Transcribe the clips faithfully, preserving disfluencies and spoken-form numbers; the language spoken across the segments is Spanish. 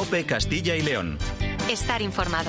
COPE Castilla y León. Estar informado.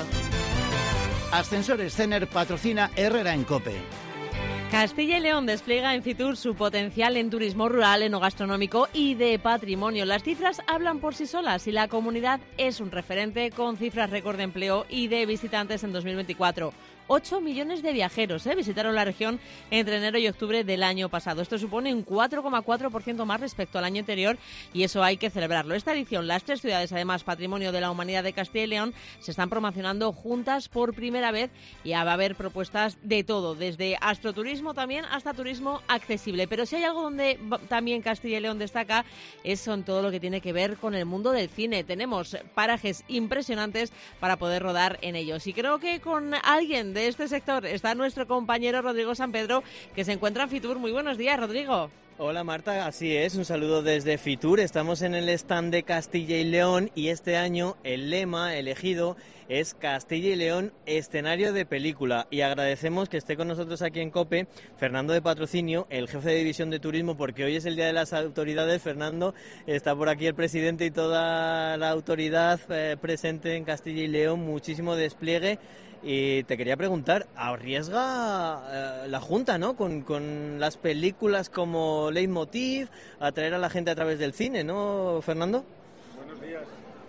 Ascensores Cener patrocina Herrera en COPE. Castilla y León despliega en Fitur su potencial en turismo rural, enogastronómico y de patrimonio. Las cifras hablan por sí solas y la comunidad es un referente con cifras récord de empleo y de visitantes en dos mil veinticuatro. ocho millones de viajeros ¿eh? visitaron la región entre enero y octubre del año pasado. Esto supone un cuatro coma cuatro por ciento más respecto al año anterior y eso hay que celebrarlo. Esta edición, las tres ciudades, además Patrimonio de la Humanidad de Castilla y León, se están promocionando juntas por primera vez y va a haber propuestas de todo, desde astroturismo también hasta turismo accesible. Pero si hay algo donde también Castilla y León destaca es en todo lo que tiene que ver con el mundo del cine. Tenemos parajes impresionantes para poder rodar en ellos y creo que con alguien de este sector está nuestro compañero Rodrigo Sampedro, que se encuentra en Fitur. Muy buenos días, Rodrigo. Hola Marta, así es, un saludo desde Fitur. Estamos en el stand de Castilla y León y este año el lema elegido es Castilla y León, escenario de película. Y agradecemos que esté con nosotros aquí en COPE Fernando de Patrocinio, el jefe de división de turismo, porque hoy es el Día de las Autoridades. Fernando, está por aquí el presidente y toda la autoridad eh, presente en Castilla y León, muchísimo despliegue. Y te quería preguntar, arriesga eh, la Junta, ¿no? Con, con las películas como leitmotiv, atraer a la gente a través del cine, ¿no, Fernando? Buenos días.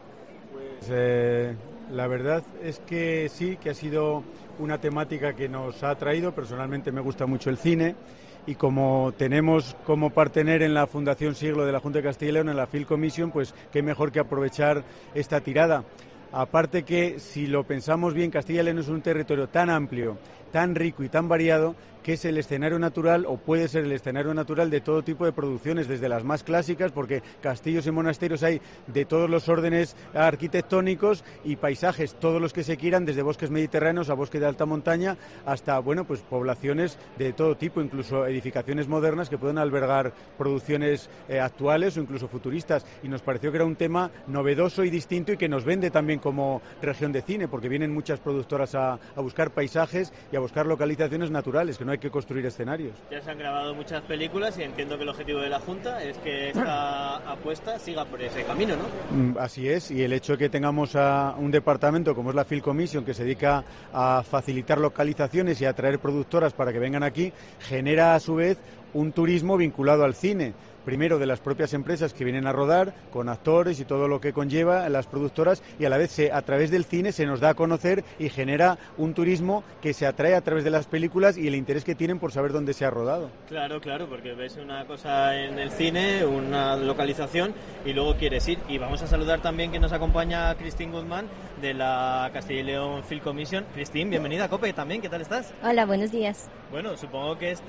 Pues eh, la verdad es que sí, que ha sido una temática que nos ha atraído. Personalmente me gusta mucho el cine y como tenemos como partener en la Fundación Siglo de la Junta de Castilla y León, en la Film Commission, pues qué mejor que aprovechar esta tirada. Aparte que, si lo pensamos bien, Castilla y León es un territorio tan amplio, tan rico y tan variado que es el escenario natural, o puede ser el escenario natural de todo tipo de producciones, desde las más clásicas, porque castillos y monasterios hay de todos los órdenes arquitectónicos y paisajes, todos los que se quieran, desde bosques mediterráneos a bosques de alta montaña, hasta, bueno, pues poblaciones de todo tipo, incluso edificaciones modernas que pueden albergar producciones eh, actuales o incluso futuristas. Y nos pareció que era un tema novedoso y distinto y que nos vende también como región de cine, porque vienen muchas productoras a, a buscar paisajes y a buscar localizaciones naturales, que no hay que construir escenarios. Ya se han grabado muchas películas y entiendo que el objetivo de la Junta es que esta apuesta siga por ese camino, ¿no? Así es, y el hecho de que tengamos a un departamento como es la Film Commission, que se dedica a facilitar localizaciones y a atraer productoras para que vengan aquí, genera a su vez un turismo vinculado al cine. Primero de las propias empresas que vienen a rodar, con actores y todo lo que conlleva las productoras, y a la vez se, a través del cine se nos da a conocer y genera un turismo que se atrae a través de las películas y el interés que tienen por saber dónde se ha rodado. Claro, claro, porque ves una cosa en el cine, una localización, y luego quieres ir. Y vamos a saludar también que nos acompaña Christine Guzmán de la Castilla y León Film Commission. Christine, bienvenida a COPE también, ¿qué tal estás? Hola, buenos días. Bueno, supongo que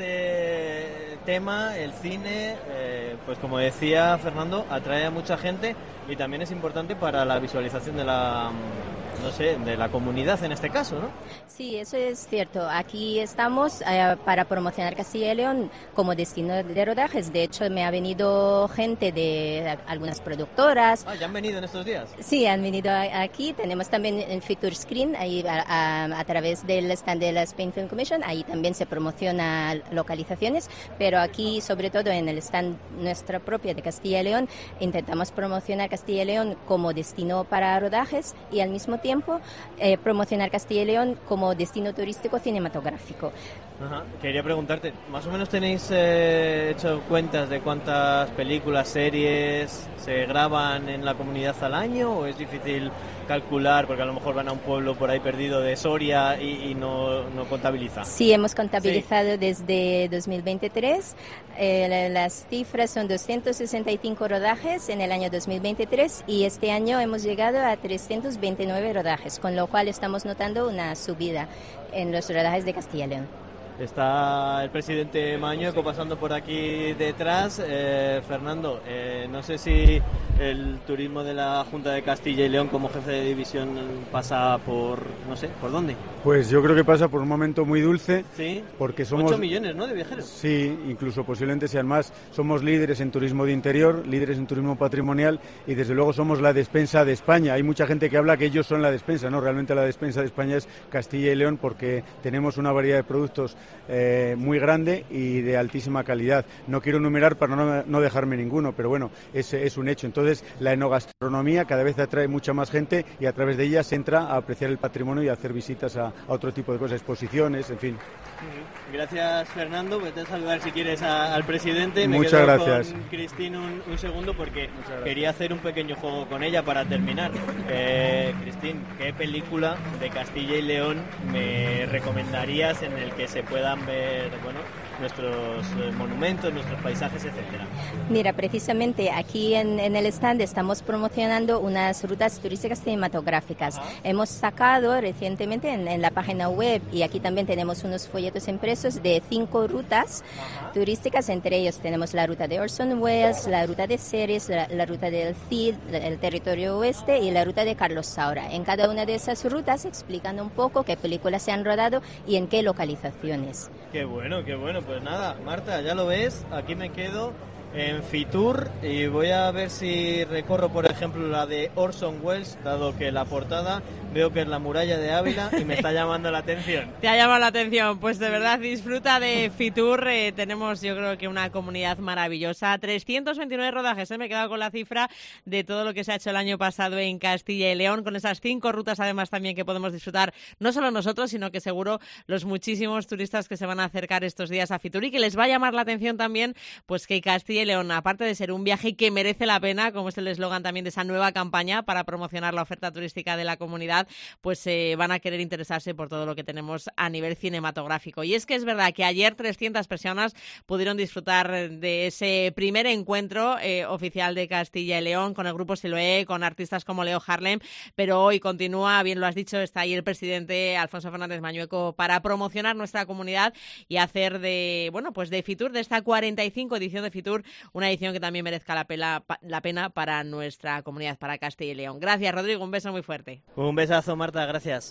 este tema, el cine, eh, pues como decía Fernando, atrae a mucha gente y también es importante para la visualización de la, no sé, de la comunidad en este caso, ¿no? Sí, eso es cierto. Aquí estamos eh, para promocionar Castilla y León como destino de rodajes. De hecho, me ha venido gente de algunas productoras. Ah, ¿ya han venido en estos días? Sí, han venido aquí. Tenemos también en Fitur Screen, ahí a, a, a través del stand de la Spain Film Commission, ahí también se promociona localizaciones, pero aquí, sobre todo en el stand nuestra propia de Castilla y León, intentamos promocionar Castilla y León como destino para rodajes y al mismo tiempo eh, promocionar Castilla y León como destino turístico cinematográfico. Ajá. Quería preguntarte, ¿más o menos tenéis eh, hecho cuentas de cuántas películas, series se graban en la comunidad al año o es difícil calcular porque a lo mejor van a un pueblo por ahí perdido de Soria y, y no, no contabiliza? Sí, hemos contabilizado sí. Desde dos mil veintitrés. Eh, las cifras son doscientos sesenta y cinco rodajes en el año dos mil veintitrés y este año hemos llegado a trescientos veintinueve rodajes, con lo cual estamos notando una subida en los rodajes de Castilla y León. Está el presidente Mañueco pasando por aquí detrás. Eh, Fernando, eh, no sé si el turismo de la Junta de Castilla y León como jefe de división pasa por, no sé, ¿por dónde? Pues yo creo que pasa por un momento muy dulce. Sí, porque somos ocho millones, ¿no?, de viajeros. Sí, incluso posiblemente sean más. Somos líderes en turismo de interior, líderes en turismo patrimonial y desde luego somos la despensa de España. Hay mucha gente que habla que ellos son la despensa, ¿no? Realmente la despensa de España es Castilla y León porque tenemos una variedad de productos eh, muy grande y de altísima calidad. No quiero enumerar para no, no dejarme ninguno, pero bueno, ese es un hecho. Entonces, la enogastronomía cada vez atrae mucha más gente y a través de ella se entra a apreciar el patrimonio y a hacer visitas a, a otro tipo de cosas, exposiciones, en fin. Gracias, Fernando. Vete a saludar si quieres a, al presidente. Me Muchas quedo gracias. con Cristina un, un segundo porque quería hacer un pequeño juego con ella para terminar. Eh, Cristina, ¿qué película de Castilla y León me recomendarías en el que se puedan ver, bueno, nuestros eh, monumentos, nuestros paisajes, etcétera? Mira, precisamente aquí en, en el stand estamos promocionando unas rutas turísticas cinematográficas. Ajá. Hemos sacado recientemente en, en la página web, y aquí también tenemos unos folletos impresos de cinco rutas Ajá. turísticas. Entre ellos tenemos la ruta de Orson Welles, la ruta de Ceres, la, la ruta del Cid, el territorio oeste y la ruta de Carlos Saura. En cada una de esas rutas explican un poco qué películas se han rodado y en qué localizaciones. Qué bueno, qué bueno. Pues nada, Marta, ya lo ves, aquí me quedo en Fitur y voy a ver si recorro, por ejemplo, la de Orson Welles, dado que la portada veo que es la muralla de Ávila y me está llamando la atención. Te ha llamado la atención, pues de verdad disfruta de Fitur. Eh, tenemos, yo creo que una comunidad maravillosa, trescientos veintinueve rodajes, eh, me he quedado con la cifra de todo lo que se ha hecho el año pasado en Castilla y León, con esas cinco rutas además también que podemos disfrutar, no solo nosotros, sino que seguro los muchísimos turistas que se van a acercar estos días a Fitur, y que les va a llamar la atención también, pues que Castilla y León, aparte de ser un viaje que merece la pena, como es el eslogan también de esa nueva campaña para promocionar la oferta turística de la comunidad, pues eh, van a querer interesarse por todo lo que tenemos a nivel cinematográfico. Y es que es verdad que ayer trescientas personas pudieron disfrutar de ese primer encuentro eh, oficial de Castilla y León con el grupo Siloé, con artistas como Leo Harlem, pero hoy continúa, bien lo has dicho, está ahí el presidente Alfonso Fernández Mañueco para promocionar nuestra comunidad y hacer de, bueno, pues de Fitur, de esta cuarenta y cinco edición de Fitur, una edición que también merezca la pena, la pena para nuestra comunidad, para Castilla y León. Gracias, Rodrigo, un beso muy fuerte. Un besazo, Marta, gracias.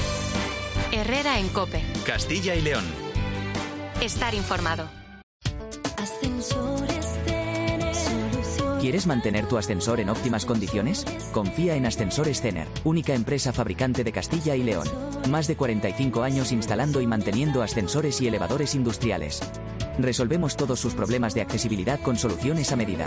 Herrera en COPE. Castilla y León. Estar informado. ¿Quieres mantener tu ascensor en óptimas condiciones? Confía en Ascensores Cener, única empresa fabricante de Castilla y León. Más de cuarenta y cinco años instalando y manteniendo ascensores y elevadores industriales. Resolvemos todos sus problemas de accesibilidad con soluciones a medida.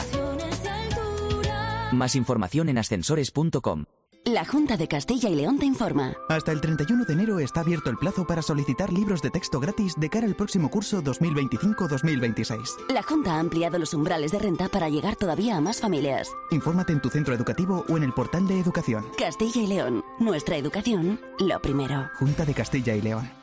Más información en ascensores punto com. La Junta de Castilla y León te informa. Hasta el treinta y uno de enero está abierto el plazo para solicitar libros de texto gratis de cara al próximo curso dos mil veinticinco dos mil veintiséis. La Junta ha ampliado los umbrales de renta para llegar todavía a más familias. Infórmate en tu centro educativo o en el portal de educación. Castilla y León. Nuestra educación, lo primero. Junta de Castilla y León.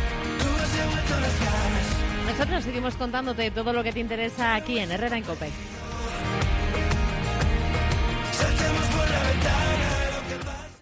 Nosotros seguimos contándote todo lo que te interesa aquí en Herrera en COPE.